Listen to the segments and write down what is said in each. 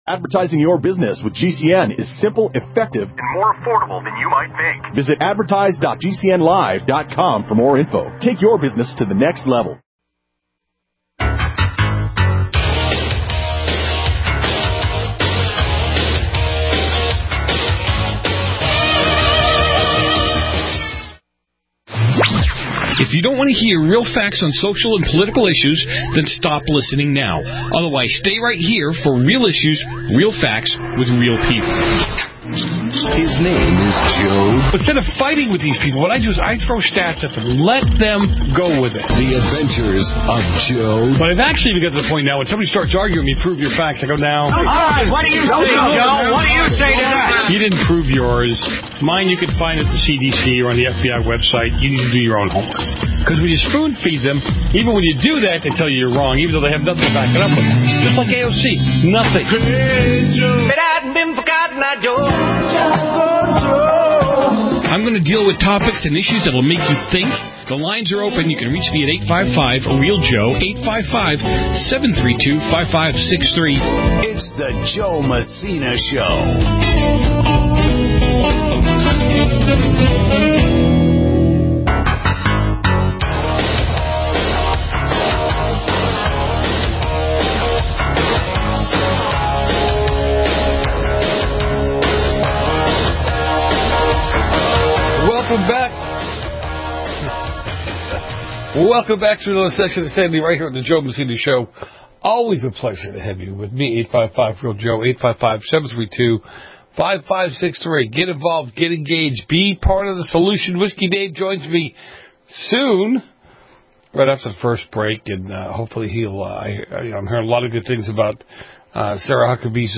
Advertising your business with GCN is simple, effective, and more affordable than you might think. Visit advertise.gcnlive.com for more info. Take your business to the next level. If you don't want to hear real facts on social and political issues, then stop listening now. Otherwise, stay right here for real issues, real facts, with real people. His name is Joe. Instead of fighting with these people, what I do is I throw stats at them. Let them go with it. The Adventures of Joe. But I've actually got to the point now when somebody starts arguing with me, prove your facts, I go, now. All right, what do you say, Joe? What do you say to that? You didn't prove yours. Mine you can find at the CDC or on the FBI website. You need to do your own homework. Because when you spoon feed them, even when you do that, they tell you you're wrong, even though they have nothing to back it up with. Just like AOC. Nothing. I'm going to deal with topics and issues that will make you think. The lines are open. You can reach me at 855-REAL-JOE, 855-732-5563. It's the Joe Messina Show. Welcome back to another session of Sandy right here on the Joe Messina Show. Always a pleasure to have you with me, 855-REAL-JOE, 855-732-5563. Get involved, get engaged, be part of the solution. Whiskey Dave joins me soon, right after the first break, and hopefully he'll, I'm hearing a lot of good things about Sarah Huckabee's,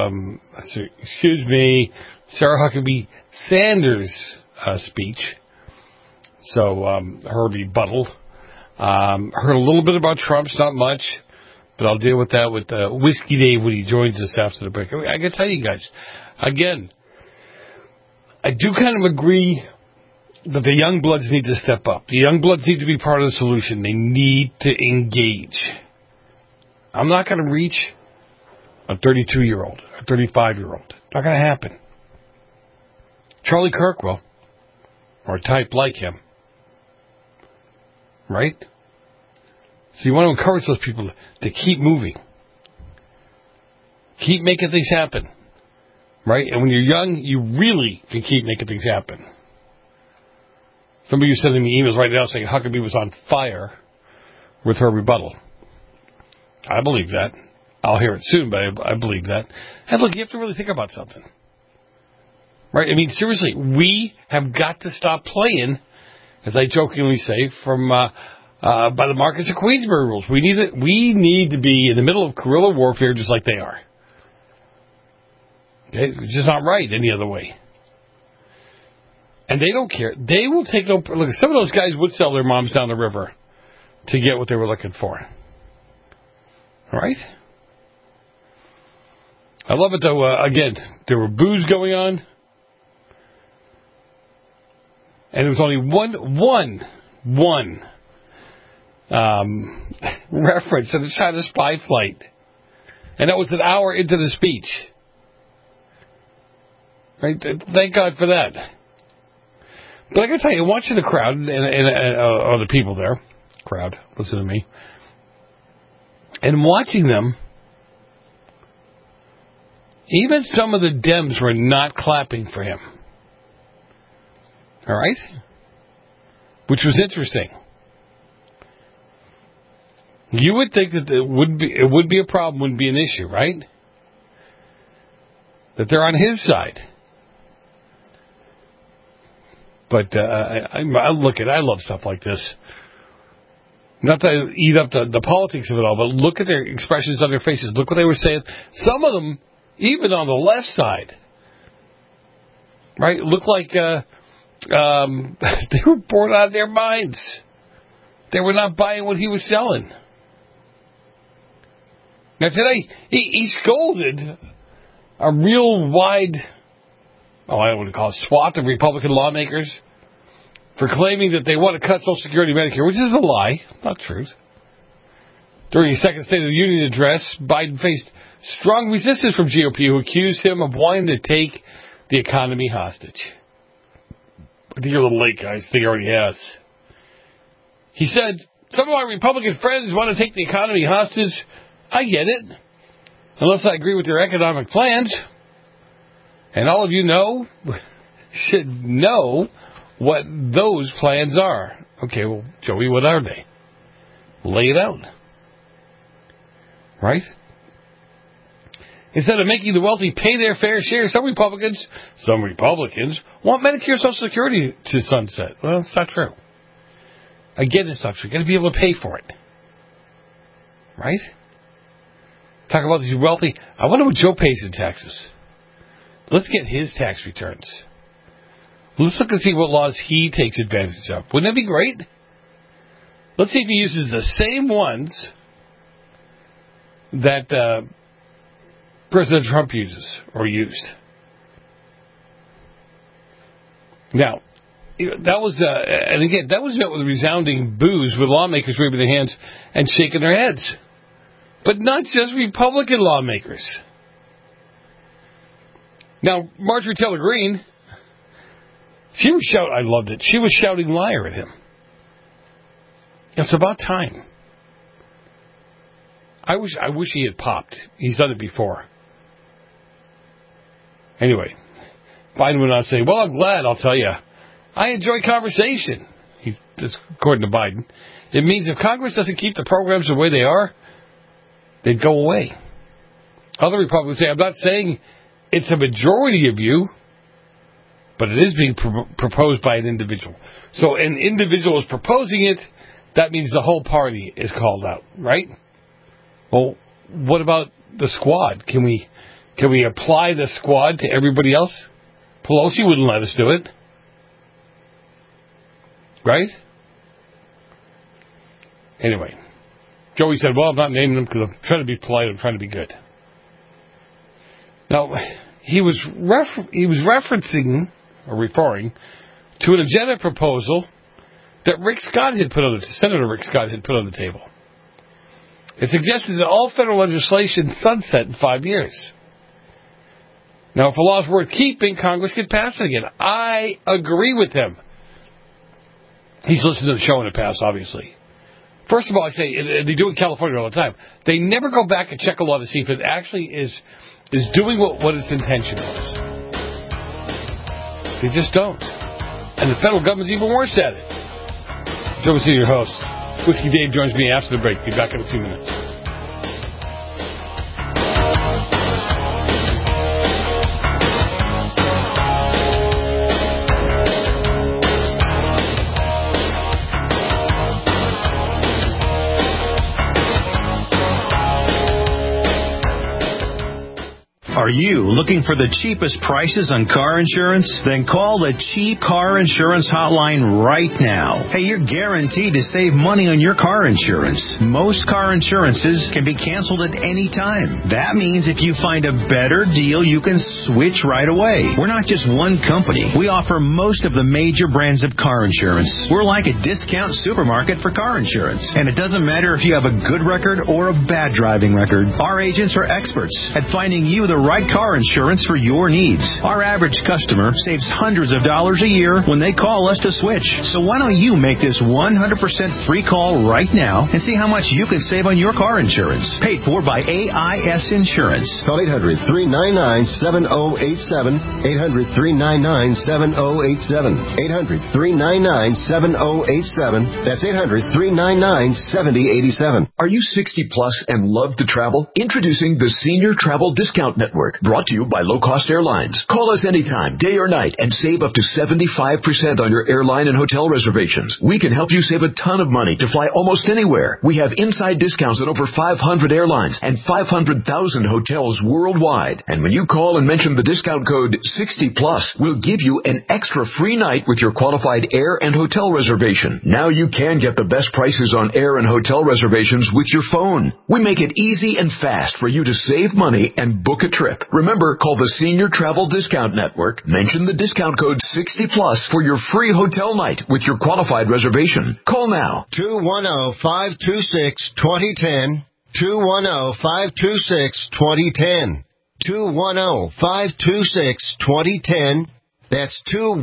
Sarah Huckabee Sanders' speech. So, her rebuttal. Heard a little bit about Trump's, not much, but I'll deal with that with Whiskey Dave when he joins us after the break. I can tell you guys, again, I do kind of agree that the young bloods need to step up. The young bloods need to be part of the solution. They need to engage. I'm not going to reach a 32-year-old, a 35-year-old. Not going to happen. Charlie Kirk will, or a type like him. Right? So you want to encourage those people to keep moving. Keep making things happen. Right? And when you're young, you really can keep making things happen. Some of you sending me emails right now saying Huckabee was on fire with her rebuttal. I believe that. I'll hear it soon, but I believe that. And look, you have to really think about something. Right? I mean, seriously, we have got to stop playing, as I jokingly say, from by the Marcus of Queensbury rules. We need to be in the middle of guerrilla warfare just like they are. Okay? It's just not right any other way. And they don't care. They will take no... Look, some of those guys would sell their moms down the river to get what they were looking for. All right? I love it, though. Again, there were boos going on. And there was only one reference to the China spy flight. And that was an hour into the speech. Right? Thank God for that. But I got to tell you, watching the crowd, or the people there, crowd, listen to me, and watching them, even some of the Dems were not clapping for him. All right? Which was interesting. You would think that it would be a problem, wouldn't be an issue, right? That they're on his side. But I love stuff like this. Not to eat up the politics of it all, but look at their expressions on their faces. Look what they were saying. Some of them, even on the left side, right, look like they were bored out of their minds. They were not buying what he was selling. Now today, he scolded a real wide, I don't want to call it swath of Republican lawmakers for claiming that they want to cut Social Security and Medicare, which is a lie, not truth. During his second State of the Union address, Biden faced strong resistance from GOP who accused him of wanting to take the economy hostage. I think you're a little late, guys. I think he already has. He said, some of our Republican friends want to take the economy hostage. I get it. Unless I agree with their economic plans. And all of you should know what those plans are. Okay, well, Joey, what are they? Lay it out. Right? Instead of making the wealthy pay their fair share, some Republicans want Medicare Social Security to sunset. Well, it's not true. Again, it's not true. You've got to be able to pay for it. Right? Talk about these wealthy. I wonder what Joe pays in taxes. Let's get his tax returns. Let's look and see what laws he takes advantage of. Wouldn't that be great? Let's see if he uses the same ones that President Trump uses or used. Now, that was, and again, that was met with resounding boos, with lawmakers waving their hands and shaking their heads. But not just Republican lawmakers. Now, Marjorie Taylor Greene, she was shouting, I loved it, she was shouting liar at him. It's about time. I wish he had popped. He's done it before. Anyway, Biden went on to say, well, I'm glad, I'll tell you. I enjoy conversation. That's according to Biden. It means if Congress doesn't keep the programs the way they are, they'd go away. Other Republicans say, I'm not saying it's a majority of you, but it is being proposed by an individual. So an individual is proposing it, that means the whole party is called out, right? Well, what about the squad? Can we apply the squad to everybody else? Pelosi wouldn't let us do it. Right? Anyway, Joey said, well, I'm not naming them because I'm trying to be polite, I'm trying to be good. Now, he was referencing, or referring, to an agenda proposal that Senator Rick Scott had put on the table. It suggested that all federal legislation sunset in 5 years. Now, if a law is worth keeping, Congress could pass it again. I agree with him. He's listened to the show in the past, obviously. First of all, I say, and they do it in California all the time, they never go back and check a law to see if it actually is doing what its intention was. They just don't. And the federal government's even worse at it. Joe Messina, your host. Whiskey Dave joins me after the break. Be back in a few minutes. Are you looking for the cheapest prices on car insurance? Then call the Cheap Car Insurance Hotline right now. Hey, you're guaranteed to save money on your car insurance. Most car insurances can be canceled at any time. That means if you find a better deal, you can switch right away. We're not just one company. We offer most of the major brands of car insurance. We're like a discount supermarket for car insurance. And it doesn't matter if you have a good record or a bad driving record. Our agents are experts at finding you the right car insurance for your needs. Our average customer saves hundreds of dollars a year when they call us to switch. So why don't you make this 100% free call right now and see how much you can save on your car insurance. Paid for by AIS Insurance. Call 800-399-7087. 800-399-7087. 800-399-7087. That's 800-399-7087. Are you 60 plus and love to travel? Introducing the Senior Travel Discount Network, brought to you by Low Cost Airlines. Call us anytime, day or night, and save up to 75% on your airline and hotel reservations. We can help you save a ton of money to fly almost anywhere. We have inside discounts on over 500 airlines and 500,000 hotels worldwide. And when you call and mention the discount code 60+, we'll give you an extra free night with your qualified air and hotel reservation. Now you can get the best prices on air and hotel reservations with your phone. We make it easy and fast for you to save money and book a trip. Remember, call the Senior Travel Discount Network. Mention the discount code 60+ for your free hotel night with your qualified reservation. Call now. 210-526-2010. 210-526-2010. 210-526-2010. That's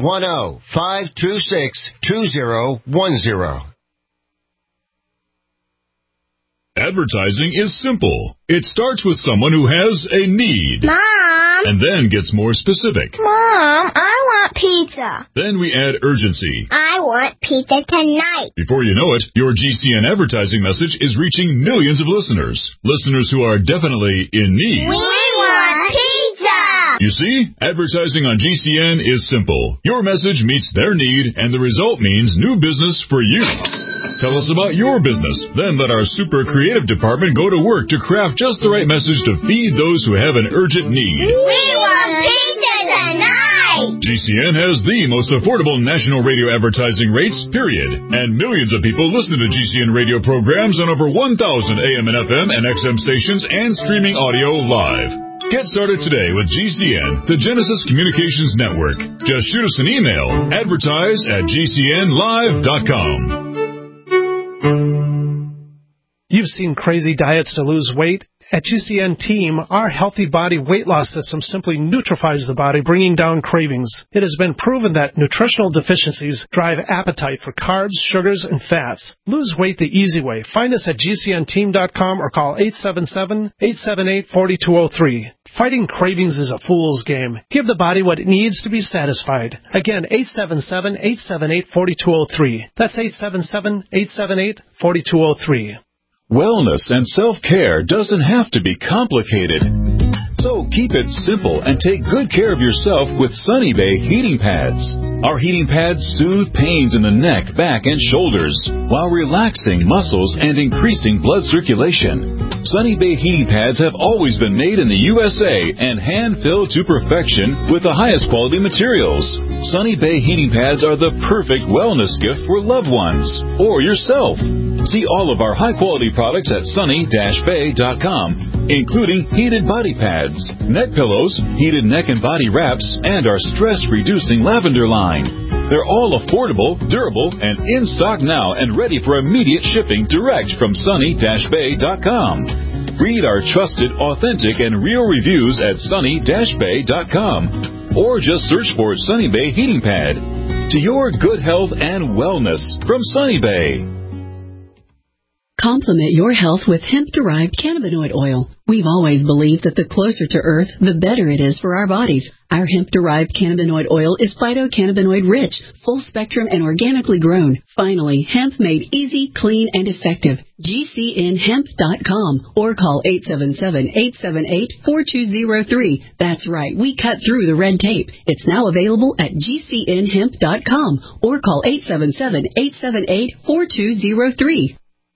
210-526-2010. Advertising is simple. It starts with someone who has a need. Mom! And then gets more specific. Mom, I want pizza. Then we add urgency. I want pizza tonight. Before you know it, your GCN advertising message is reaching millions of listeners. Listeners who are definitely in need. We want pizza! You see, advertising on GCN is simple. Your message meets their need, and the result means new business for you. Tell us about your business. Then let our super creative department go to work to craft just the right message to feed those who have an urgent need. We want pizza tonight! GCN has the most affordable national radio advertising rates, period. And millions of people listen to GCN radio programs on over 1,000 AM and FM and XM stations and streaming audio live. Get started today with GCN, the Genesis Communications Network. Just shoot us an email, advertise@gcnlive.com. You've seen crazy diets to lose weight. At GCN Team, our healthy body weight loss system simply neutralizes the body, bringing down cravings. It has been proven that nutritional deficiencies drive appetite for carbs, sugars, and fats. Lose weight the easy way. Find us at GCNteam.com or call 877-878-4203. Fighting cravings is a fool's game. Give the body what it needs to be satisfied. Again, 877-878-4203. That's 877-878-4203. Wellness and self-care doesn't have to be complicated. So keep it simple and take good care of yourself with Sunny Bay heating pads. Our heating pads soothe pains in the neck, back, and shoulders while relaxing muscles and increasing blood circulation. Sunny Bay heating pads have always been made in the USA and hand-filled to perfection with the highest quality materials. Sunny Bay heating pads are the perfect wellness gift for loved ones or yourself. See all of our high-quality products at sunny-bay.com, including heated body pads, neck pillows, heated neck and body wraps, and our stress-reducing lavender line. They're all affordable, durable, and in stock now and ready for immediate shipping direct from sunny-bay.com. Read our trusted, authentic, and real reviews at sunny-bay.com or just search for Sunny Bay Heating Pad. To your good health and wellness from Sunny Bay. Complement your health with hemp-derived cannabinoid oil. We've always believed that the closer to Earth, the better it is for our bodies. Our hemp-derived cannabinoid oil is phytocannabinoid-rich, full-spectrum, and organically grown. Finally, hemp made easy, clean, and effective. GCNhemp.com or call 877-878-4203. That's right, we cut through the red tape. It's now available at GCNhemp.com or call 877-878-4203.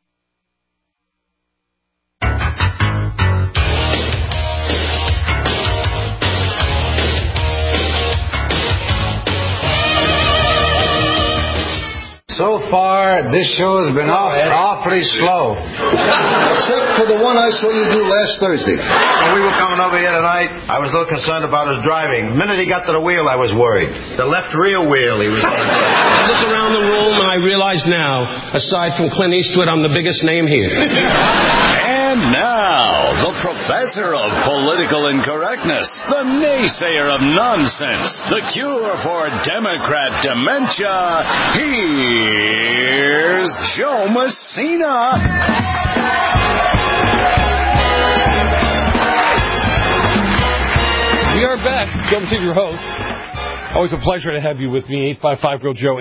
So far, this show has been awfully slow. Except for the one I saw you do last Thursday. When we were coming over here tonight, I was a little concerned about his driving. The minute he got to the wheel, I was worried. The left rear wheel, he was going to I look around the room and I realize now, aside from Clint Eastwood, I'm the biggest name here. And now, the professor of political incorrectness, the naysayer of nonsense, the cure for Democrat dementia, here's Joe Messina. We are back. Joe Messina, your host. Always a pleasure to have you with me. 855-GIRL-JOE,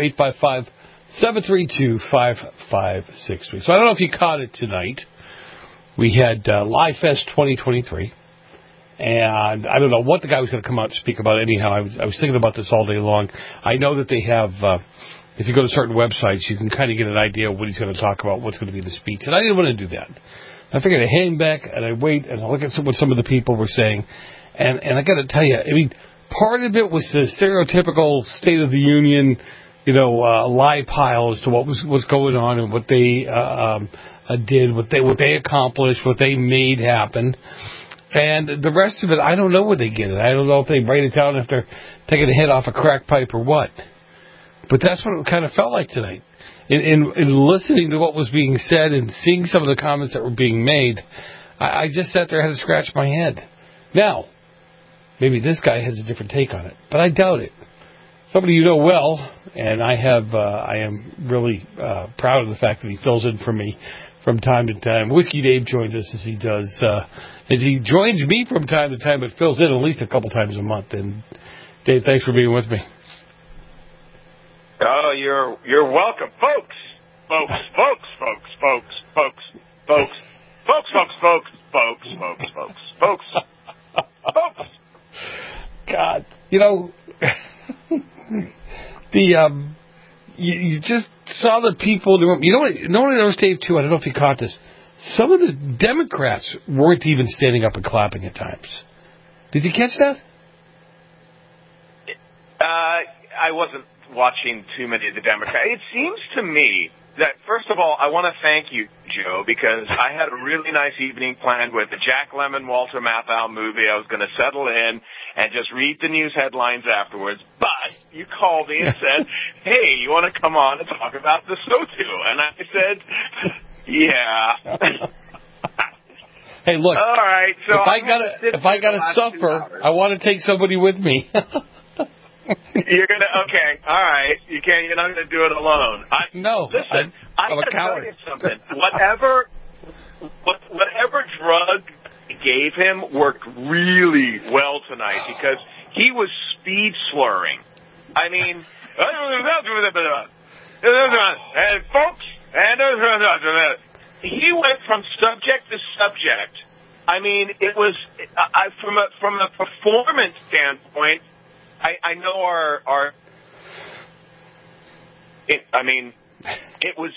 855-732-5563. So I don't know if you caught it tonight. We had Live Fest 2023, and I don't know what the guy was going to come out and speak about anyhow. I was thinking about this all day long. I know that they have, if you go to certain websites, you can kind of get an idea of what he's going to talk about, what's going to be the speech. And I didn't want to do that. I figured I'd hang back and I'd wait and I'd look at what some of the people were saying. And I got to tell you, I mean, part of it was the stereotypical State of the Union, lie pile as to what was going on and what they did, what they accomplished, what they made happen. And the rest of it, I don't know where they get it. I don't know if they write it down, if they're taking a hit off a crack pipe or what. But that's what it kind of felt like tonight. in listening to what was being said and seeing some of the comments that were being made, I just sat there and had to scratch my head. Now, maybe this guy has a different take on it, but I doubt it. Somebody you know well, and I am really proud of the fact that he fills in for me from time to time. Whiskey Dave joins us as he joins me from time to time, but fills in at least a couple times a month. And Dave, thanks for being with me. Oh, you're welcome, folks. God, you just saw the people in the room. You know what I noticed, Dave, too? I don't know if you caught this. Some of the Democrats weren't even standing up and clapping at times. Did you catch that? I wasn't watching too many of the Democrats. It seems to me that, first of all, I want to thank you, Joe, because I had a really nice evening planned with the Jack Lemmon, Walter Matthau movie. I was going to settle in and just read the news headlines afterwards. But you called me and said, hey, you want to come on and talk about the SOTU? And I said, yeah. Hey, look. All right. So if I gotta suffer, I want to take somebody with me. You're okay. All right. You're not gonna do it alone. No. Listen, I'm a coward. Tell you something. Whatever drug they gave him worked really well tonight because he was speed slurring. I mean, and folks, he went from subject to subject. I mean, it was from a performance standpoint. I know it was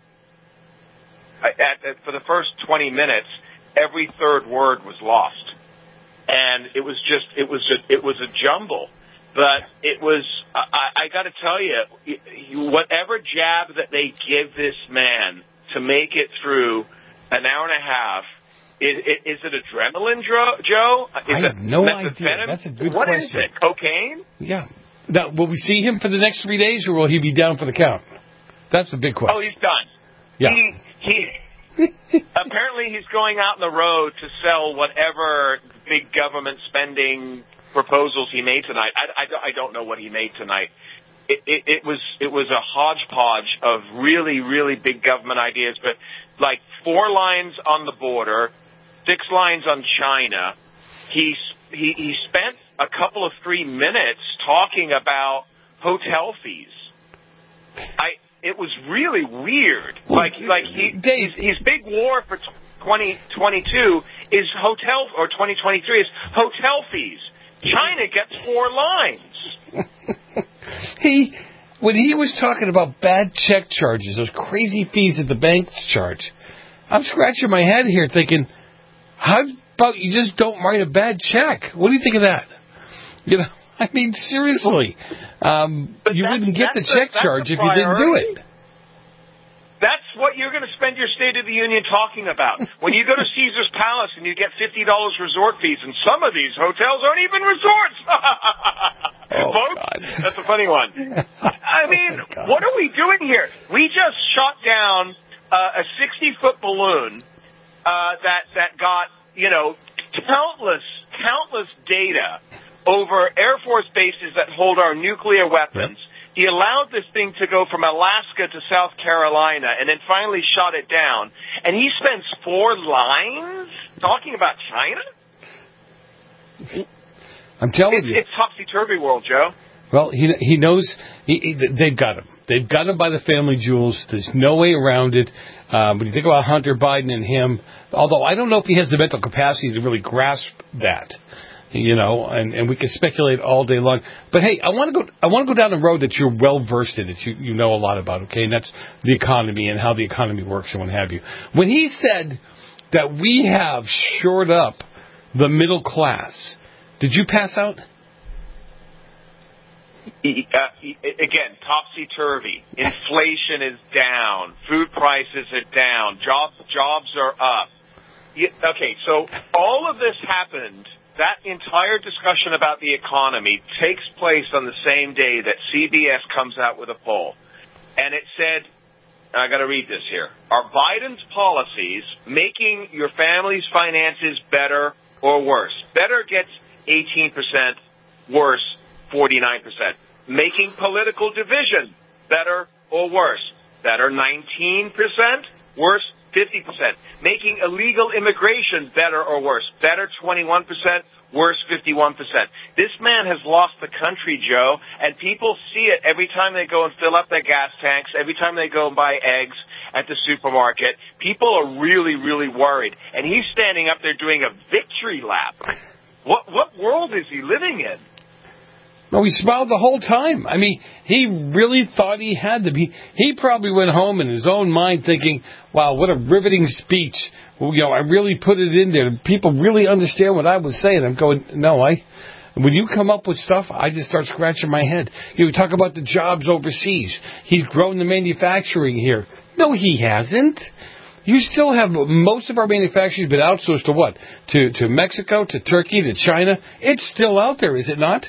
for the first 20 minutes, every third word was lost, and it was a jumble. But it was, I got to tell you, whatever jab that they give this man to make it through an hour and a half, is it adrenaline, Joe? I have no idea. That's a good question. What is it? Cocaine? Yeah. Now, will we see him for the next 3 days, or will he be down for the count? That's the big question. Oh, he's done. Yeah. He apparently he's going out on the road to sell whatever big government spending proposals he made tonight. I don't know what he made tonight. It was a hodgepodge of really, really big government ideas, but like 4 lines on the border, 6 lines on China. He spent a couple of 3 minutes talking about hotel fees. It was really weird. His big war for 2022 is hotel, or 2023 is hotel fees. China gets 4 lines. When he was talking about bad check charges, those crazy fees that the banks charge, I'm scratching my head here thinking, how about you just don't write a bad check? What do you think of that? I mean, seriously, you wouldn't get the check charge if you didn't do it. That's what you're going to spend your State of the Union talking about. When you go to Caesar's Palace and you get $50 resort fees, and some of these hotels aren't even resorts. Folks, God. That's a funny one. I mean, what are we doing here? We just shot down a 60-foot balloon that got, countless data over Air Force bases that hold our nuclear weapons. Yep. He allowed this thing to go from Alaska to South Carolina and then finally shot it down. And he spends 4 lines talking about China? I'm telling you. It's topsy-turvy world, Joe. Well, he knows. They've got him. They've got him by the family jewels. There's no way around it. When you think about Hunter Biden and him, although I don't know if he has the mental capacity to really grasp that. And we can speculate all day long. But hey, I want to go down the road that you're well versed in, that you know a lot about, okay? And that's the economy and how the economy works and what have you. When he said that we have shored up the middle class, did you pass out? Again, topsy-turvy. Inflation is down. Food prices are down. Jobs are up. Okay, so all of this happened. That entire discussion about the economy takes place on the same day that CBS comes out with a poll. And it said I got to read this here. Are Biden's policies making your family's finances better or worse? Better gets 18%, worse 49%. Making political division better or worse? Better 19%, worse 50%. Making illegal immigration better or worse? Better 21%, worse 51%. This man has lost the country, Joe, and people see it every time they go and fill up their gas tanks, every time they go and buy eggs at the supermarket. People are really, really worried. And he's standing up there doing a victory lap. What world is he living in? No, he smiled the whole time. I mean, he really thought he had to be. He probably went home in his own mind thinking, wow, what a riveting speech. Well, you know, I really put it in there. People really understand what I was saying. I'm going, no, when you come up with stuff, I just start scratching my head. You talk about the jobs overseas. He's grown the manufacturing here. No, he hasn't. You still have most of our manufacturing been outsourced to what? To Mexico, to Turkey, to China. It's still out there, is it not?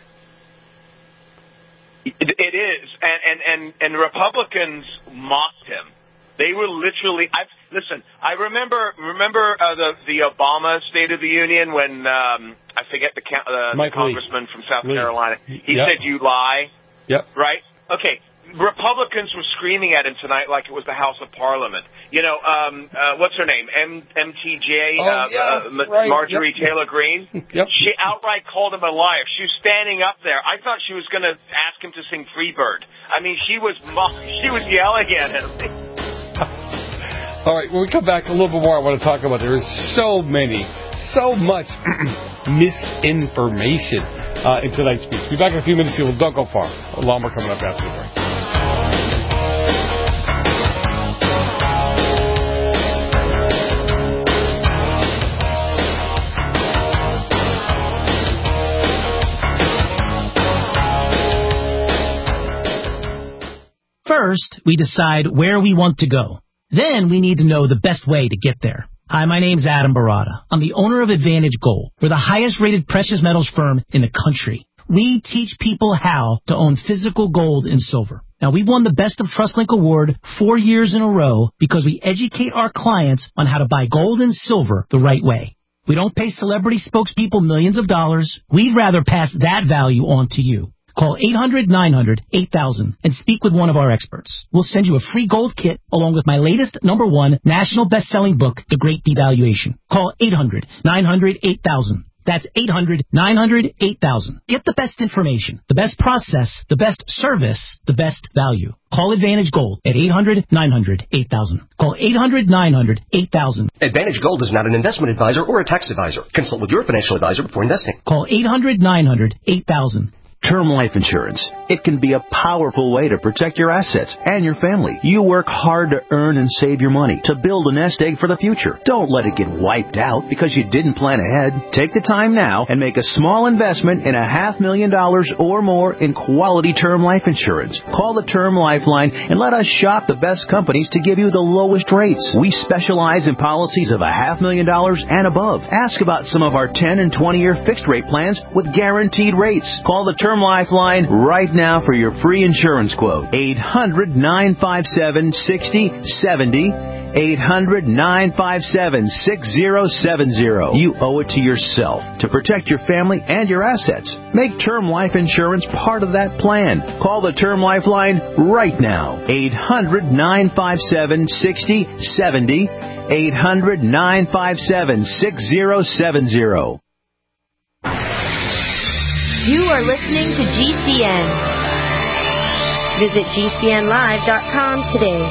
It is, and Republicans mocked him. They were literally. Listen. I remember the Obama State of the Union when I forget the congressman from South Carolina. He said, "You lie." Yep. Right. Okay. Republicans were screaming at him tonight like it was the House of Parliament. You know, what's her name? MTJ, Marjorie Taylor Greene. Yep. She outright called him a liar. She was standing up there. I thought she was going to ask him to sing Freebird. I mean, she was yelling at him. All right, when we come back, a little bit more I want to talk about. There is so much misinformation in tonight's speech. Be back in a few minutes, people. Don't go far. A lot more coming up after the break. First, we decide where we want to go. Then we need to know the best way to get there. Hi, my name's Adam Barada. I'm the owner of Advantage Gold. We're the highest rated precious metals firm in the country. We teach people how to own physical gold and silver. Now, we've won the Best of TrustLink Award 4 years in a row because we educate our clients on how to buy gold and silver the right way. We don't pay celebrity spokespeople millions of dollars. We'd rather pass that value on to you. Call 800-900-8000 and speak with one of our experts. We'll send you a free gold kit along with my latest #1 national best-selling book, The Great Devaluation. Call 800-900-8000. That's 800-900-8000. Get the best information, the best process, the best service, the best value. Call Advantage Gold at 800-900-8000. Call 800-900-8000. Advantage Gold is not an investment advisor or a tax advisor. Consult with your financial advisor before investing. Call 800-900-8000. Term life insurance. It can be a powerful way to protect your assets and your family. You work hard to earn and save your money to build a nest egg for the future. Don't let it get wiped out because you didn't plan ahead. Take the time now and make a small investment in $500,000 or more in quality term life insurance. Call the Term Lifeline and let us shop the best companies to give you the lowest rates. We specialize in policies of $500,000 and above. Ask about some of our 10 and 20-year fixed rate plans with guaranteed rates. Call the Term Lifeline right now for your free insurance quote. 800-957-6070. 800-957-6070. You owe it to yourself to protect your family and your assets. Make term life insurance part of that plan. Call the Term Lifeline right now. 800-957-6070. 800-957-6070. You are listening to GCN. Visit GCNlive.com today.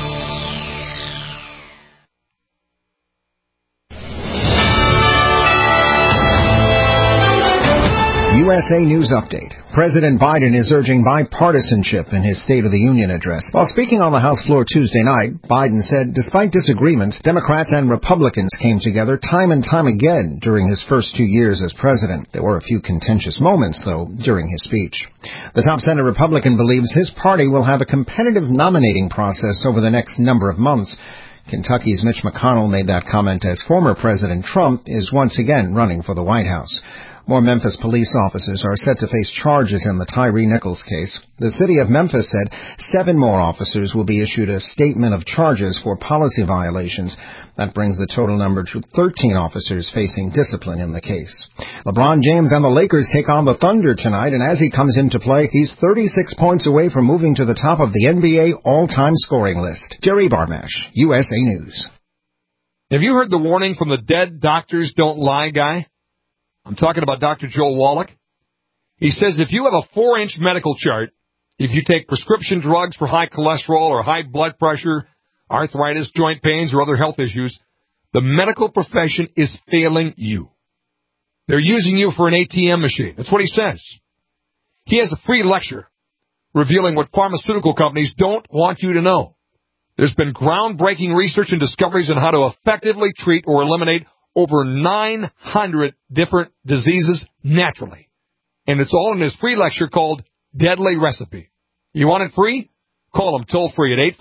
USA News Update. President Biden is urging bipartisanship in his State of the Union address. While speaking on the House floor Tuesday night, Biden said despite disagreements, Democrats and Republicans came together time and time again during his first 2 years as president. There were a few contentious moments, though, during his speech. The top Senate Republican believes his party will have a competitive nominating process over the next number of months. Kentucky's Mitch McConnell made that comment as former President Trump is once again running for the White House. More Memphis police officers are set to face charges in the Tyree Nichols case. The city of Memphis said 7 more officers will be issued a statement of charges for policy violations. That brings the total number to 13 officers facing discipline in the case. LeBron James and the Lakers take on the Thunder tonight, and as he comes into play, he's 36 points away from moving to the top of the NBA all-time scoring list. Jerry Barmash, USA News. Have you heard the warning from the dead doctors don't lie guy? I'm talking about Dr. Joel Wallach. He says if you have a 4-inch medical chart, if you take prescription drugs for high cholesterol or high blood pressure, arthritis, joint pains, or other health issues, the medical profession is failing you. They're using you for an ATM machine. That's what he says. He has a free lecture revealing what pharmaceutical companies don't want you to know. There's been groundbreaking research and discoveries on how to effectively treat or eliminate over 900 different diseases naturally. And it's all in his free lecture called Deadly Recipe. You want it free? Call him toll free at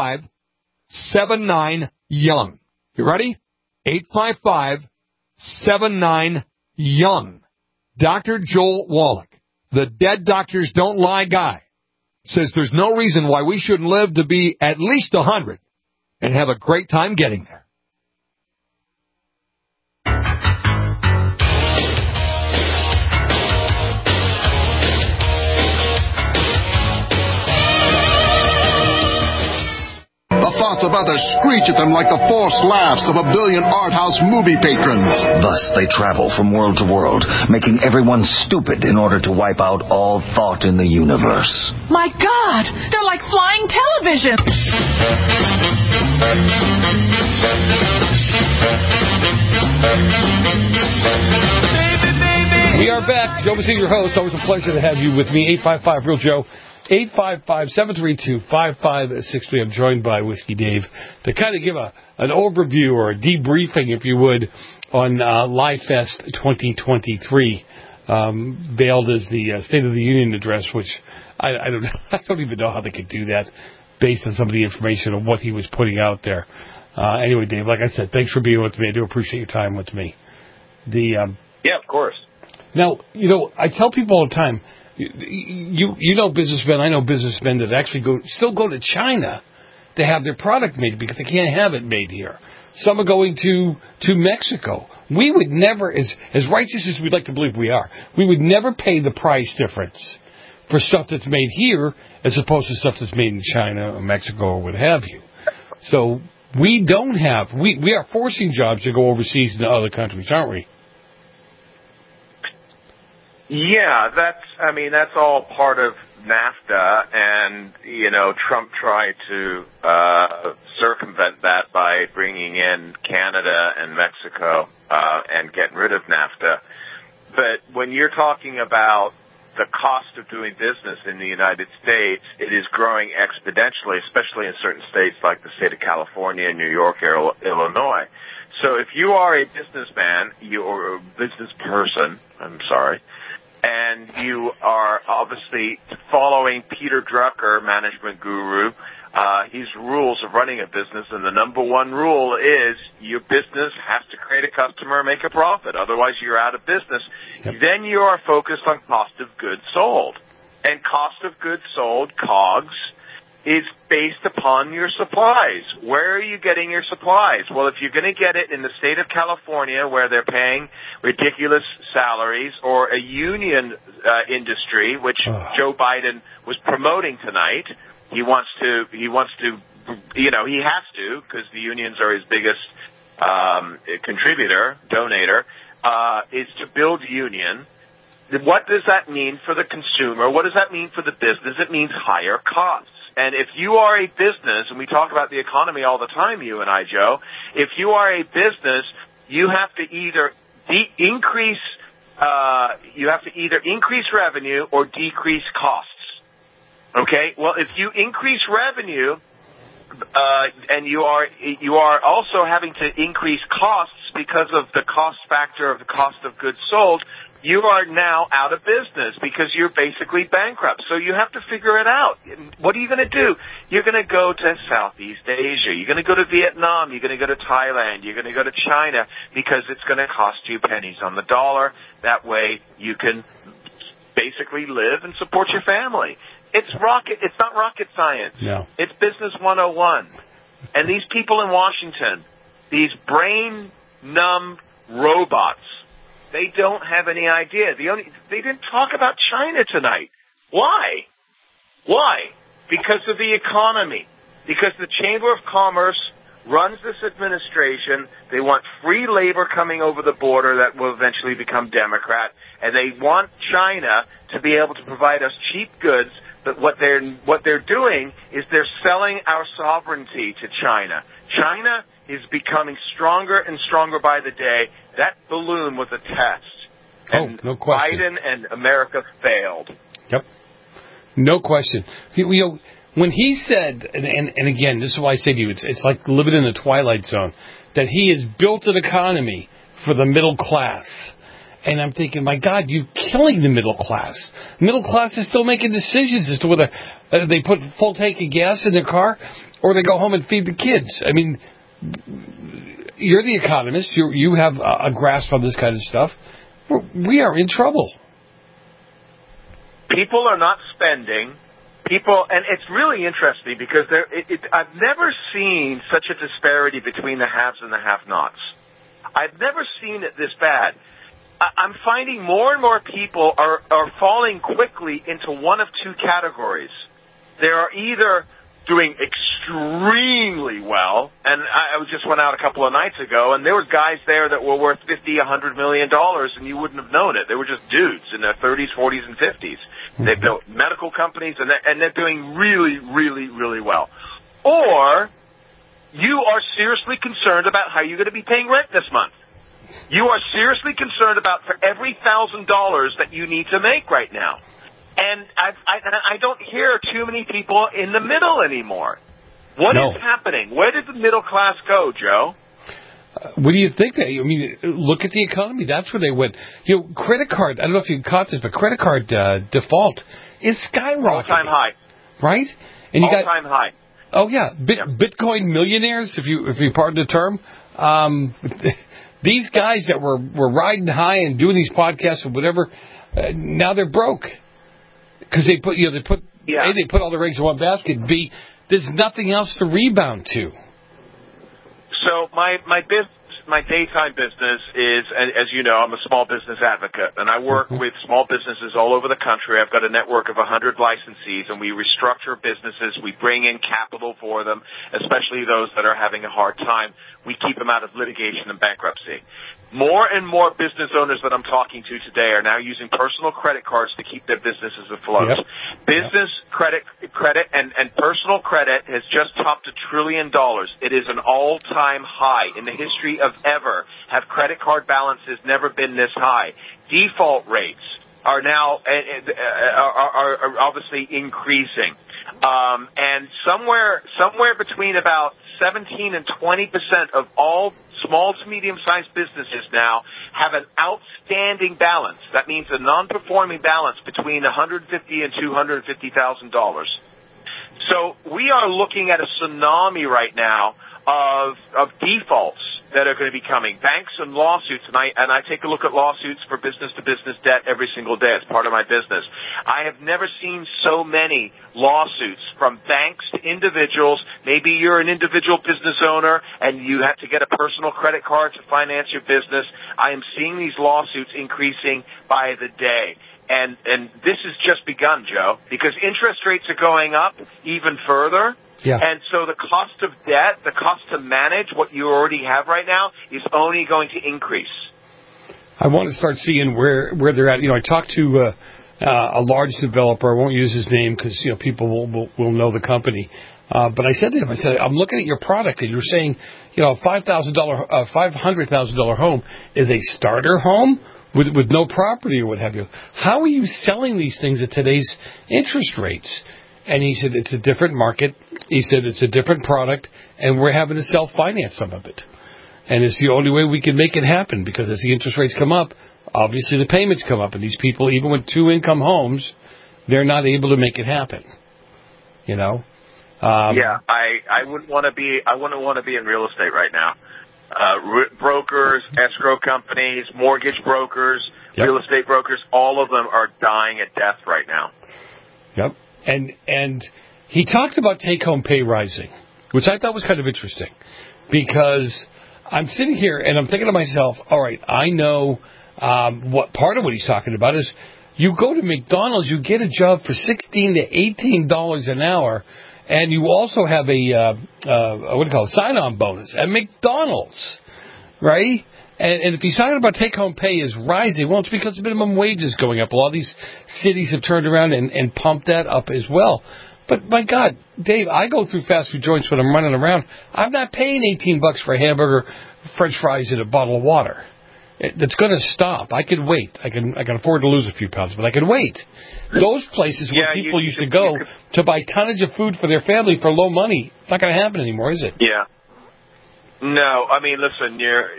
855-79-YOUNG. You ready? 855-79-YOUNG. Dr. Joel Wallach, the dead doctors don't lie guy, says there's no reason why we shouldn't live to be at least 100 and have a great time getting there. The thoughts of others screech at them like the forced laughs of a billion art house movie patrons. Thus they travel from world to world, making everyone stupid in order to wipe out all thought in the universe. My God! They're like flying television! We are back. Joe Messina, your host. Always a pleasure to have you with me. 855-REAL-JOE. 855-732-5563. I'm joined by Whiskey Dave to kind of give an overview or a debriefing, if you would, on LiveFest 2023, veiled as the State of the Union address, which I don't even know how they could do that based on some of the information of what he was putting out there. Anyway, Dave, like I said, thanks for being with me. I do appreciate your time with me. Yeah, of course. Now, I tell people all the time, you know businessmen, I know businessmen that actually still go to China to have their product made because they can't have it made here. Some are going to Mexico. We would never, as righteous as we'd like to believe we are, we would never pay the price difference for stuff that's made here as opposed to stuff that's made in China or Mexico or what have you. So we are forcing jobs to go overseas into other countries, aren't we? Yeah, that's all part of NAFTA, and, Trump tried to circumvent that by bringing in Canada and Mexico and getting rid of NAFTA. But when you're talking about the cost of doing business in the United States, it is growing exponentially, especially in certain states like the state of California, New York, or Illinois. So if you are a businessman, or a business person, and you are obviously following Peter Drucker, management guru, his rules of running a business, and the number one rule is your business has to create a customer and make a profit. Otherwise, you're out of business. Yep. Then you are focused on cost of goods sold. And cost of goods sold, COGS, is based upon your supplies. Where are you getting your supplies? Well, if you're going to get it in the state of California where they're paying ridiculous salaries, or a union industry, which Joe Biden was promoting tonight, he has to, because the unions are his biggest donator, is to build union. What does that mean for the consumer? What does that mean for the business? It means higher costs. And if you are a business, and we talk about the economy all the time, you and I, Joe, if you are a business, you have to either increase revenue or decrease costs. Okay? Well, if you increase revenue, and you are also having to increase costs because of the cost factor of the cost of goods sold, you are now out of business because you're basically bankrupt. So you have to figure it out. What are you going to do? You're going to go to Southeast Asia. You're going to go to Vietnam. You're going to go to Thailand. You're going to go to China because it's going to cost you pennies on the dollar. That way you can basically live and support your family. It's not rocket science. No. It's business 101. And these people in Washington, these brain-numb robots, they don't have any idea. They didn't talk about China tonight. Why? Because of the economy. Because the Chamber of Commerce runs this administration. They want free labor coming over the border that will eventually become Democrat. And they want China to be able to provide us cheap goods. But what they're doing is they're selling our sovereignty to China. China is becoming stronger and stronger by the day. That balloon was a test. And no question. Biden and America failed. Yep. No question. When he said, and again, this is why I say to you, it's like living in the Twilight Zone, that he has built an economy for the middle class. And I'm thinking, my God, you're killing the middle class. Middle class is still making decisions as to whether they put full tank of gas in their car or they go home and feed the kids. I mean, you're the economist. You have a grasp on this kind of stuff. We are in trouble. People are not spending. And it's really interesting because I've never seen such a disparity between the haves and the have-nots. I've never seen it this bad. I'm finding more and more people are falling quickly into one of two categories. They are either doing extremely well, and I just went out a couple of nights ago, and there were guys there that were worth $50-100 million, and you wouldn't have known it. They were just dudes in their 30s, 40s, and 50s. They built medical companies, and they're doing really, really, really well. Or you are seriously concerned about how you're going to be paying rent this month. You are seriously concerned about for every $1,000 that you need to make right now. And I don't hear too many people in the middle anymore. What is happening? Where did the middle class go, Joe? What do you think? I mean, look at the economy. That's where they went. Credit card, I don't know if you caught this, but credit card default is skyrocketing. All-time high. Right? And all-time high. Oh, yeah. Bitcoin millionaires, if you pardon the term. These guys that were riding high and doing these podcasts or whatever, now they're broke. Because they put A, they put all their eggs in one basket. B, there's nothing else to rebound to. So my daytime business is, as you know, I'm a small business advocate, and I work with small businesses all over the country. I've got a network of 100 licensees, and we restructure businesses. We bring in capital for them, especially those that are having a hard time. We keep them out of litigation and bankruptcy. More and more business owners that I'm talking to today are now using personal credit cards to keep their businesses afloat. Yep. Business credit and personal credit has just topped $1 trillion. It is an all-time high in the history of ever. Have credit card balances never been this high? Default rates are now are obviously increasing, and somewhere between about 17 and 20% of all small to medium-sized businesses now have an outstanding balance. That means a non-performing balance between $150,000 and $250,000. So we are looking at a tsunami right now of defaults that are going to be coming. Banks and lawsuits, and I take a look at lawsuits for business-to-business debt every single day as part of my business. I have never seen so many lawsuits from banks to individuals. Maybe you're an individual business owner and you have to get a personal credit card to finance your business. I am seeing these lawsuits increasing by the day. And this has just begun, Joe, because interest rates are going up even further. Yeah. And so the cost of debt, the cost to manage what you already have right now is only going to increase. I want to start seeing where they're at. I talked to a large developer. I won't use his name because people will know the company. But I said to him, I'm looking at your product, and you're saying, a $500,000 home is a starter home with no property or what have you. How are you selling these things at today's interest rates? And he said, it's a different market. He said, it's a different product, and we're having to self-finance some of it. And it's the only way we can make it happen, because as the interest rates come up, obviously the payments come up, and these people, even with 2-income homes, they're not able to make it happen. You know? I wouldn't want to be in real estate right now. Brokers, escrow companies, mortgage brokers, real estate brokers, all of them are dying at death right now. Yep. And he talked about take-home pay rising, which I thought was kind of interesting, because I'm sitting here and I'm thinking to myself, all right, I know what part of what he's talking about is you go to McDonald's, you get a job for $16 to $18 an hour, and you also have a sign-on bonus at McDonald's, right? And if he's talking about take-home pay is rising, well, it's because the minimum wage is going up. A lot of these cities have turned around and pumped that up as well. But, my God, Dave, I go through fast food joints when I'm running around. I'm not paying $18 for a hamburger, French fries, and a bottle of water. That's going to stop. I can wait. I can afford to lose a few pounds, but I can wait. Those places where people used to go to buy tonnage of food for their family for low money, it's not going to happen anymore, is it? Yeah. No, I mean, listen,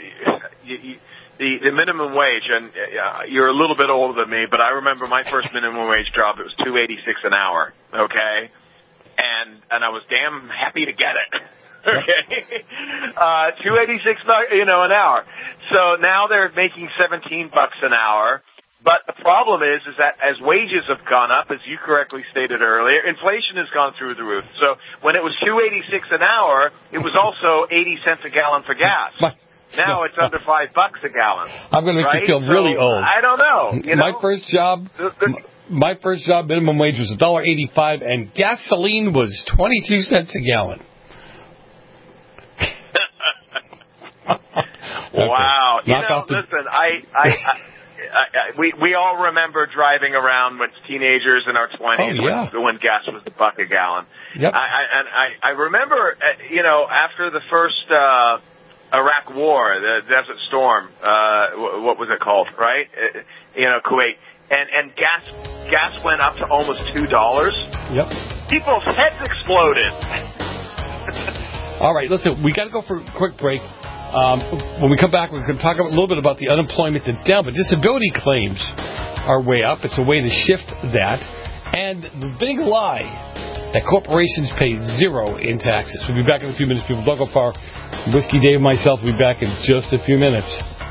the minimum wage, and you're a little bit older than me, but I remember my first minimum wage job. It was $2.86 an hour. Okay, and I was damn happy to get it. Okay, $2.86, an hour. So now they're making $17 an hour. But the problem is that as wages have gone up, as you correctly stated earlier, inflation has gone through the roof. So when it was $2.86 an hour, it was also 80 cents a gallon for gas. Now it's under $5 a gallon. I'm going to make you feel really old. I don't know. My first job, minimum wage was $1.85, and gasoline was 22 cents a gallon. Wow. Listen, we all remember driving around when teenagers in our 20s when gas was $1 a gallon. Yep. I remember, after the first Iraq War, the Desert Storm, what was it called, right? Kuwait. And gas went up to almost $2. Yep. People's heads exploded. All right, listen, we got to go for a quick break. When we come back, we're going to talk a little bit about the unemployment that's down, but disability claims are way up. It's a way to shift that. And the big lie that corporations pay zero in taxes. We'll be back in a few minutes, people. Don't go far. Whiskey Dave and myself will be back in just a few minutes.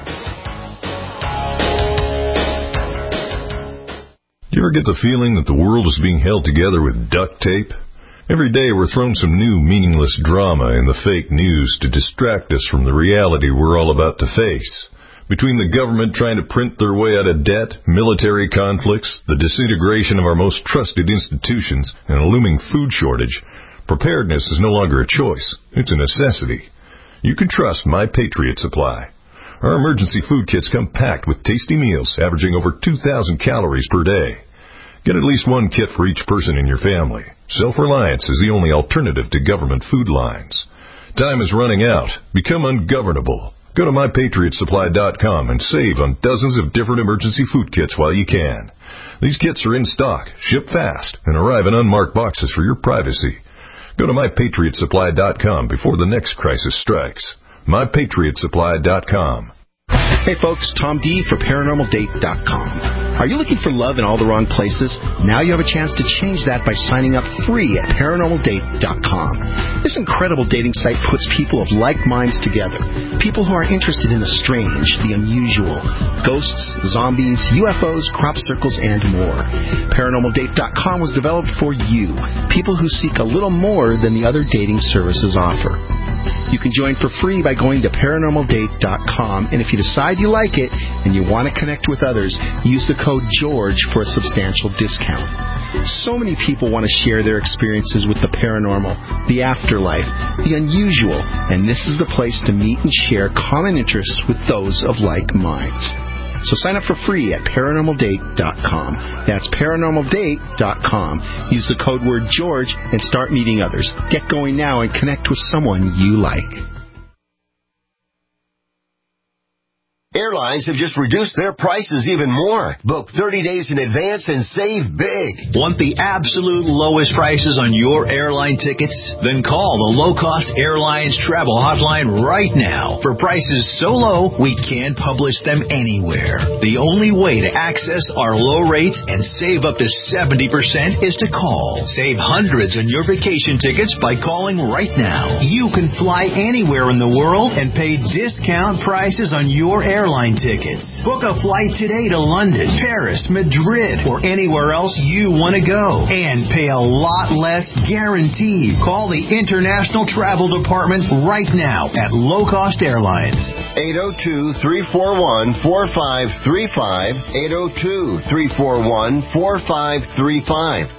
Do you ever get the feeling that the world is being held together with duct tape? Every day we're thrown some new meaningless drama in the fake news to distract us from the reality we're all about to face. Between the government trying to print their way out of debt, military conflicts, the disintegration of our most trusted institutions, and a looming food shortage, preparedness is no longer a choice. It's a necessity. You can trust My Patriot Supply. Our emergency food kits come packed with tasty meals averaging over 2,000 calories per day. Get at least one kit for each person in your family. Self-reliance is the only alternative to government food lines. Time is running out. Become ungovernable. Go to MyPatriotSupply.com and save on dozens of different emergency food kits while you can. These kits are in stock, ship fast, and arrive in unmarked boxes for your privacy. Go to MyPatriotSupply.com before the next crisis strikes. MyPatriotSupply.com. Hey folks, Tom D for ParanormalDate.com. Are you looking for love in all the wrong places? Now you have a chance to change that by signing up free at ParanormalDate.com. This incredible dating site puts people of like minds together. People who are interested in the strange, the unusual, ghosts, zombies, UFOs, crop circles, and more. ParanormalDate.com was developed for you, people who seek a little more than the other dating services offer. You can join for free by going to ParanormalDate.com, and if you decide you like it and you want to connect with others, use the code GEORGE for a substantial discount. So many people want to share their experiences with the paranormal, the afterlife, the unusual, and this is the place to meet and share common interests with those of like minds. So sign up for free at ParanormalDate.com. That's ParanormalDate.com. Use the code word George and start meeting others. Get going now and connect with someone you like. Airlines have just reduced their prices even more. Book 30 days in advance and save big. Want the absolute lowest prices on your airline tickets? Then call the Low Cost Airlines Travel Hotline right now. For prices so low, we can't publish them anywhere. The only way to access our low rates and save up to 70% is to call. Save hundreds on your vacation tickets by calling right now. You can fly anywhere in the world and pay discount prices on your airline tickets. Book a flight today to London, Paris, Madrid, or anywhere else you want to go. And pay a lot less guaranteed. Call the International Travel Department right now at Low Cost Airlines. 802-341-4535. 802-341-4535.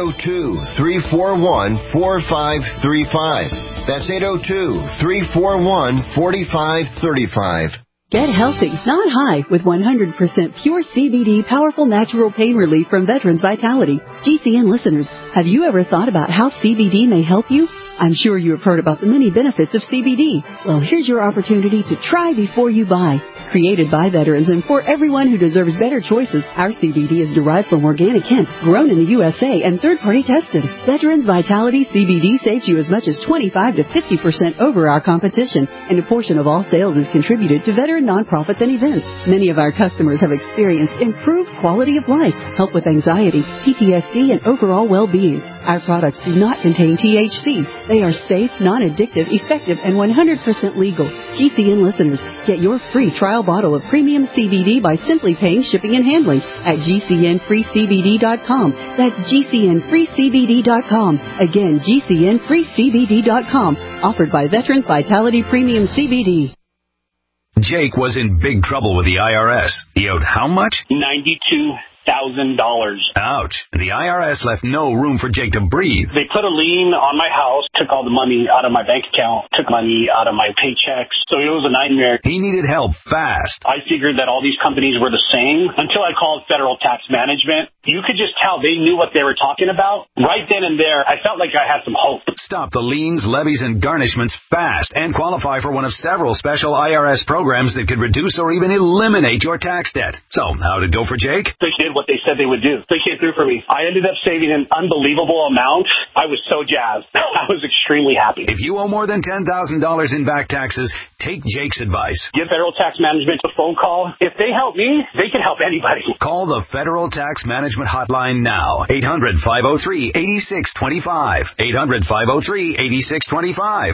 802-341-4535. That's 802-341-4535. Get healthy, not high, with 100% pure CBD powerful natural pain relief from Veterans Vitality. GCN listeners, have you ever thought about how CBD may help you? I'm sure you have heard about the many benefits of CBD. Well, here's your opportunity to try before you buy. Created by veterans and for everyone who deserves better choices, our CBD is derived from organic hemp, grown in the USA, and third-party tested. Veterans Vitality CBD saves you as much as 25 to 50% over our competition, and a portion of all sales is contributed to veteran nonprofits and events. Many of our customers have experienced improved quality of life, help with anxiety, PTSD, and overall well-being. Our products do not contain THC. They are safe, non-addictive, effective, and 100% legal. GCN listeners, get your free trial bottle of premium CBD by simply paying shipping and handling at GCNFreeCBD.com. That's GCNFreeCBD.com. Again, GCNFreeCBD.com. Offered by Veterans Vitality Premium CBD. Jake was in big trouble with the IRS. He owed how much? $92,000. Ouch. The IRS left no room for Jake to breathe. They put a lien on my house, took all the money out of my bank account, took money out of my paychecks. So it was a nightmare. He needed help fast. I figured that all these companies were the same until I called Federal Tax Management. You could just tell they knew what they were talking about. Right then and there, I felt like I had some hope. Stop the liens, levies, and garnishments fast and qualify for one of several special IRS programs that could reduce or even eliminate your tax debt. So, how'd it go for Jake? They did what they said they would do. They came through for me. I ended up saving an unbelievable amount. I was so jazzed. I was extremely happy. If you owe more than $10,000 in back taxes, take Jake's advice. Give Federal Tax Management a phone call. If they help me, they can help anybody. Call the Federal Tax Management Hotline now. 800-503-8625. 800-503-8625.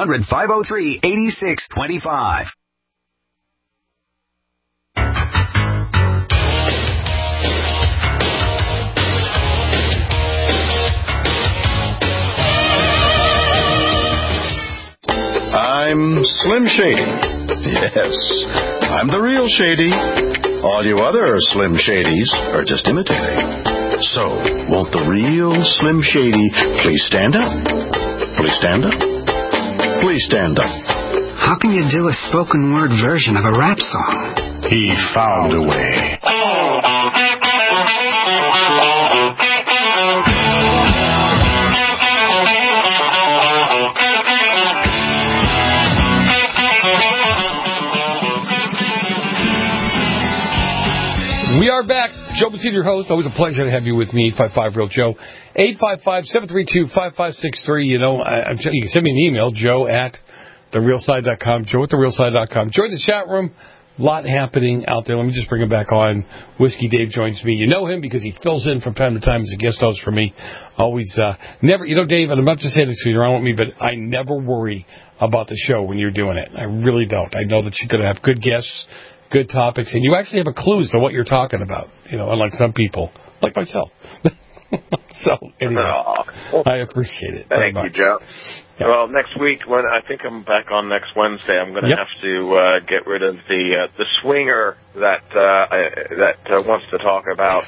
800-503-8625. I'm Slim Shady. Yes, I'm the real Shady. All you other Slim Shadys are just imitating. So, won't the real Slim Shady please stand up? Please stand up? Please stand up. How can you do a spoken word version of a rap song? He found a way. We are back. Joe Bassett, your host. Always a pleasure to have you with me, 855-REAL-JOE. 855-732-5563. You know, you can send me an email, joe@therealside.com, joe@therealside.com. Join the chat room. A lot happening out there. Let me just bring him back on. Whiskey Dave joins me. You know him because he fills in from time to time as a guest host for me. Always, never, you know, Dave, and I'm not just saying this because you're on with me, but I never worry about the show when you're doing it. I really don't. I know that you're going to have good guests, good topics, and you actually have a clue as to what you're talking about, you know, unlike some people, like myself. So, anyway, I appreciate it. Thank you, Joe. Yep. Well, next week, when I think I'm back on next Wednesday, I'm going to have to get rid of the swinger that wants to talk about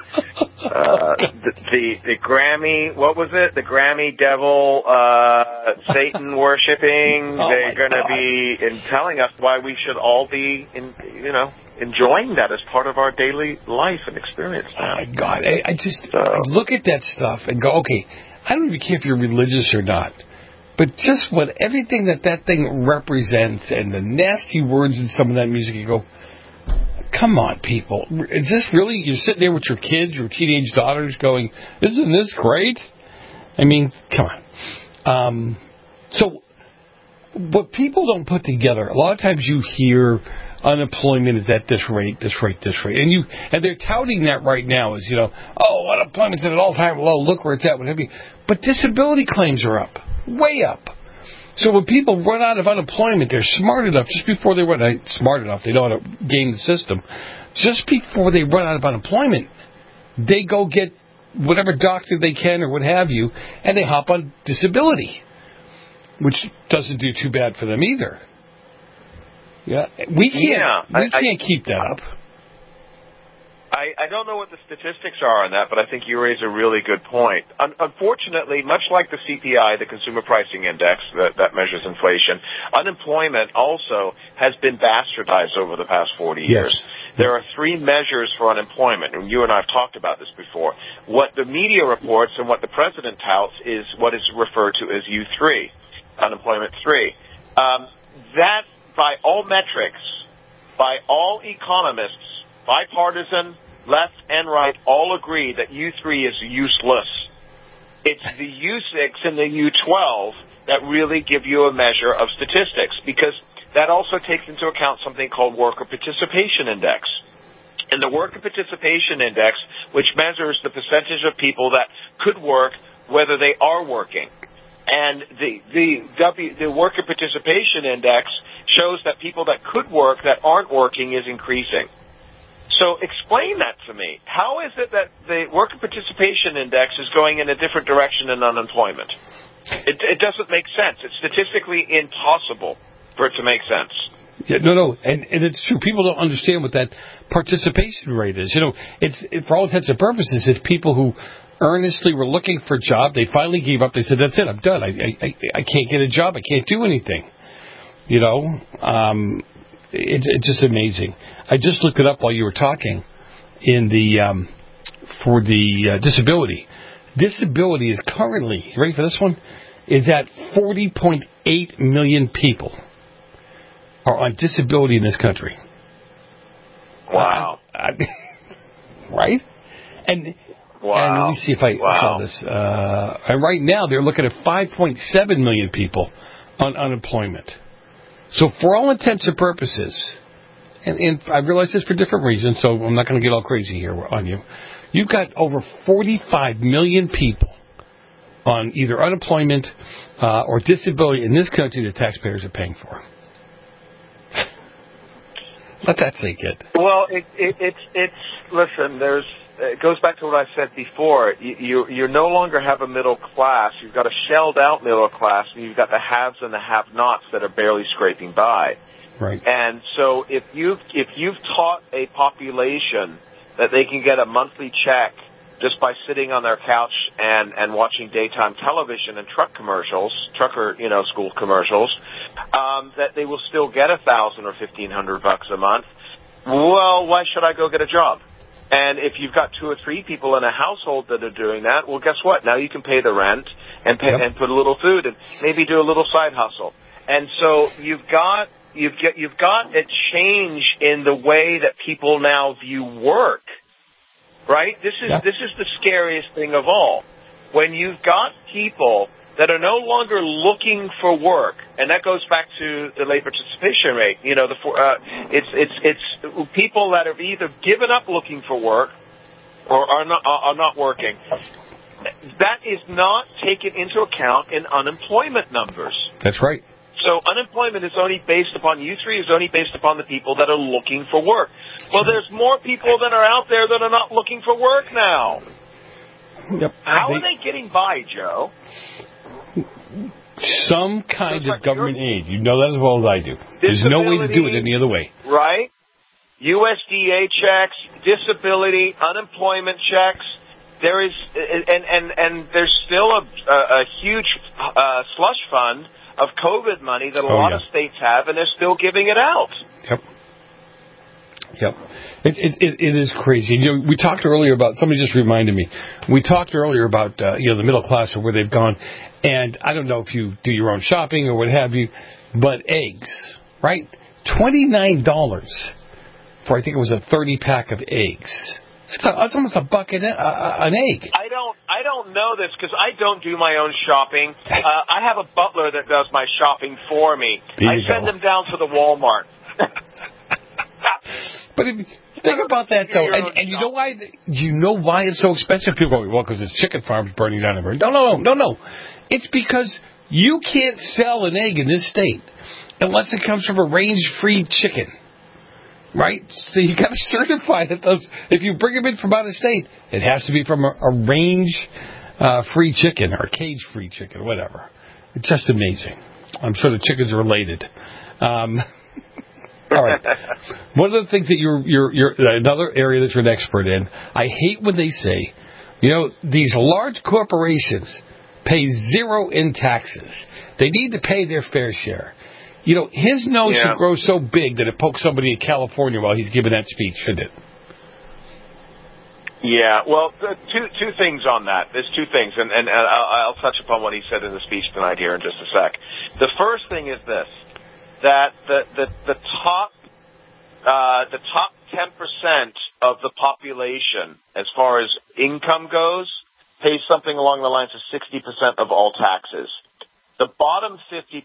the Grammy. What was it? The Grammy devil, Satan worshipping. They're going to be telling us why we should all be enjoying that as part of our daily life and experience. Oh my God, I just look at that stuff and go, okay, I don't even care if you're religious or not. But just what everything that thing represents and the nasty words in some of that music, you go, come on, people. Is this really, you're sitting there with your kids, your teenage daughters going, isn't this great? I mean, come on. So what people don't put together, a lot of times you hear unemployment is at this rate, and they're touting that right now as, unemployment's at an all-time low, look where it's at, what have you. But disability claims are up, way up. So when people run out of unemployment, they're smart enough, they know how to game the system. Just before they run out of unemployment, they go get whatever doctor they can or what have you, and they hop on disability, which doesn't do too bad for them either. Yeah, we can't keep that up. I don't know what the statistics are on that, but I think you raise a really good point. Unfortunately, much like the CPI, the Consumer Pricing Index that measures inflation, unemployment also has been bastardized over the past 40 years. Yes. There are three measures for unemployment, and you and I have talked about this before. What the media reports and what the president touts is what is referred to as U3, unemployment 3. That, by all metrics, by all economists, bipartisan, left and right, all agree that U3 is useless. It's the U6 and the U12 that really give you a measure of statistics, because that also takes into account something called Worker Participation Index. And the Worker Participation Index, which measures the percentage of people that could work whether they are working. And the Worker Participation Index shows that people that could work that aren't working is increasing. So explain that to me. How is it that the Worker Participation Index is going in a different direction than unemployment? It doesn't make sense. It's statistically impossible for it to make sense. Yeah, no, and it's true. People don't understand what that participation rate is. For all intents and purposes, it's people who earnestly were looking for a job. They finally gave up. They said, "That's it. I'm done. I can't get a job. I can't do anything." It's just amazing. I just looked it up while you were talking for the disability. Disability is currently, you ready for this one, is at 40.8 million people are on disability in this country. Wow. Right? And let me see if I saw this. And right now they're looking at 5.7 million people on unemployment. So for all intents and purposes, and I realize this for different reasons, so I'm not going to get all crazy here on you. You've got over 45 million people on either unemployment or disability in this country that taxpayers are paying for. Let that sink in. Well, it's listen, it goes back to what I said before. You no longer have a middle class. You've got a shelled out middle class, and you've got the haves and the have-nots that are barely scraping by. Right. And so if you've taught a population that they can get a monthly check just by sitting on their couch and watching daytime television and trucker school commercials, that they will still get $1,000 or $1,500 a month. Well, why should I go get a job? And if you've got 2 or 3 people in a household that are doing that, well, guess what? Now you can pay the rent and put a little food and maybe do a little side hustle. And so you've got a change in the way that people now view work. Right? This is the scariest thing of all. When you've got people that are no longer looking for work, and that goes back to the labor participation rate. It's people that have either given up looking for work or are not working. That is not taken into account in unemployment numbers. That's right. So unemployment is only based upon U3 is only based upon the people that are looking for work. Well, there's more people that are out there that are not looking for work now. Yep. How are they getting by, Joe? Some kind of government aid. You know that as well as I do. There's no way to do it any other way. Right? USDA checks, disability, unemployment checks. There is, and there's still a huge slush fund of COVID money that a lot of states have, and they're still giving it out. Yep. It is crazy. You know, we talked earlier about, somebody just reminded me, we talked earlier about, the middle class or where they've gone. And I don't know if you do your own shopping or what have you, but eggs, right? $29 for, I think it was a 30-pack of eggs. That's almost $1 an egg. I don't know this because I don't do my own shopping. I have a butler that does my shopping for me. I send him down to the Walmart. But if you think about that, though, and you know why? Do you know why it's so expensive? People go, well, because it's chicken farms burning down everywhere. No. It's because you can't sell an egg in this state unless it comes from a range-free chicken, right? So you got to certify that those. If you bring them in from out of state, it has to be from a range-free chicken or cage-free chicken, whatever. It's just amazing. I'm sure the chickens are related. All right. One of the things that you're another area that you're an expert in, I hate when they say, these large corporations pay zero in taxes. They need to pay their fair share. His nose should grow so big that it pokes somebody in California while he's giving that speech, shouldn't it? Yeah, well, two things on that. There's two things, and I'll touch upon what he said in the speech tonight here in just a sec. The first thing is this. That the top 10% of the population, as far as income goes, pays something along the lines of 60% of all taxes. The bottom 50%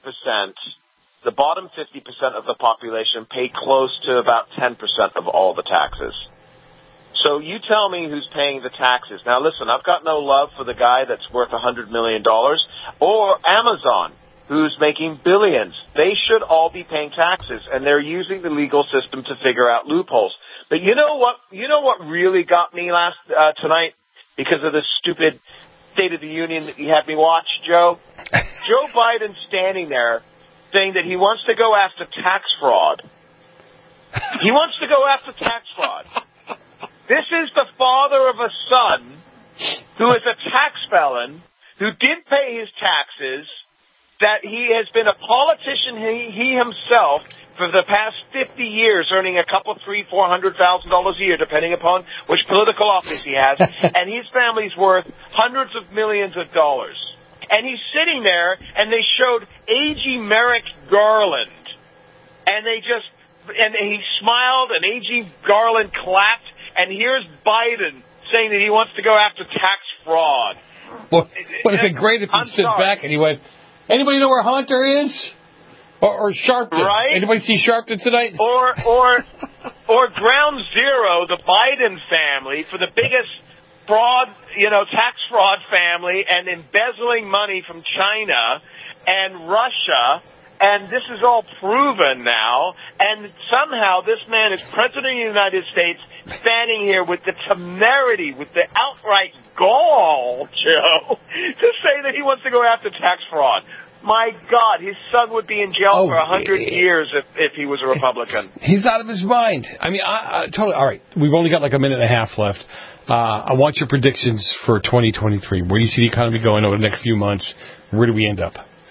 of the population pay close to about 10% of all the taxes. So you tell me who's paying the taxes. Now listen, I've got no love for the guy that's worth $100 million or Amazon, who's making billions. They should all be paying taxes, and they're using the legal system to figure out loopholes. But you know what really got me tonight because of this stupid State of the Union that you had me watch, Joe? Joe Biden's standing there saying that he wants to go after tax fraud. He wants to go after tax fraud. This is the father of a son who is a tax felon who did pay his taxes, that he has been a politician, he himself, for the past 50 years, earning a couple, $300,000, $400,000 a year, depending upon which political office he has, and his family's worth hundreds of millions of dollars. And he's sitting there, and they showed A.G. Merrick Garland, and he smiled, and A.G. Garland clapped, and here's Biden saying that he wants to go after tax fraud. Well, would have been great if he stood back and he went, anybody know where Hunter is? Or Sharpton? Right? Anybody see Sharpton tonight? Or Ground Zero, the Biden family, for the biggest fraud, tax fraud family, and embezzling money from China and Russia. And this is all proven now. And somehow this man is President of the United States, standing here with the temerity, with the outright gall, Joe, to say that he wants to go after tax fraud. My God, his son would be in jail for 100 years if he was a Republican. He's out of his mind. I mean, I totally. All right, we've only got like a minute and a half left. I want your predictions for 2023. Where do you see the economy going over the next few months? Where do we end up?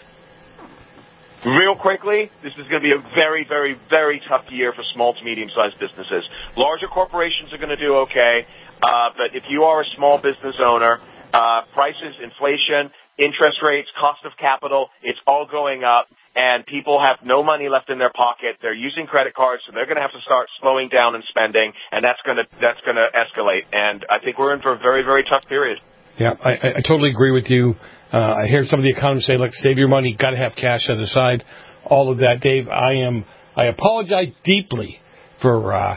Real quickly, this is going to be a very, very, very tough year for small to medium-sized businesses. Larger corporations are going to do okay, but if you are a small business owner, prices, inflation, interest rates, cost of capital, it's all going up, and people have no money left in their pocket. They're using credit cards, so they're going to have to start slowing down and spending, and that's going to escalate. And I think we're in for a very, very tough period. Yeah, I totally agree with you. I hear some of the economists say, look, save your money, got to have cash set aside, all of that. Dave, I apologize deeply for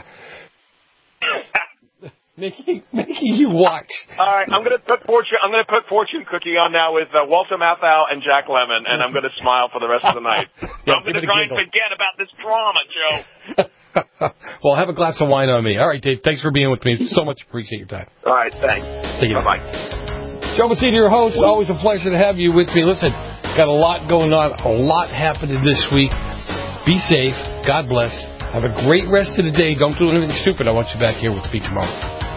making you watch. All right, I'm going to put Fortune Cookie on now with Walter Matthau and Jack Lemmon, and I'm going to smile for the rest of the night. I'm going to try and forget about this drama, Joe. Well, have a glass of wine on me. All right, Dave, thanks for being with me. So much appreciate your time. All right, thanks. Take care. Bye-bye. Joe Messina, your host. Always a pleasure to have you with me. Listen, got a lot going on, a lot happening this week. Be safe. God bless. Have a great rest of the day. Don't do anything stupid. I want you back here with me tomorrow.